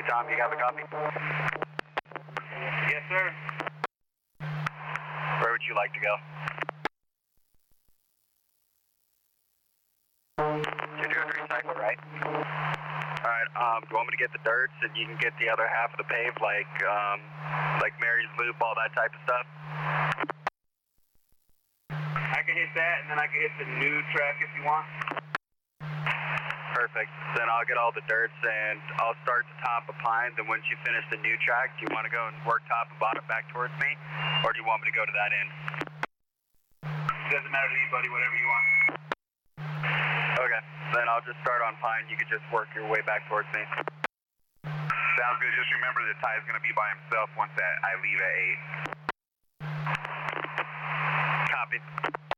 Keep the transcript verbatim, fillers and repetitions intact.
Hey, Tom, you got a copy? Yes, sir. Where would you like to go? You're doing recycle, right? Alright, um, do you want me to get the dirts and you can get the other half of the pave, like, um, like Mary's Loop, all that type of stuff? I can hit that, and then I can hit the new track if you want. Perfect. Then I'll get all the dirts and I'll start the top of Pines, and once you finish the new track, do you want to go and work top and bottom back towards me, or do you want me to go to that end? Doesn't matter to me, buddy, whatever you want. Okay, then I'll just start on Pine. You can just work your way back towards me. Sounds good. Just remember that Ty's going to be by himself once that I leave at eight. Copy.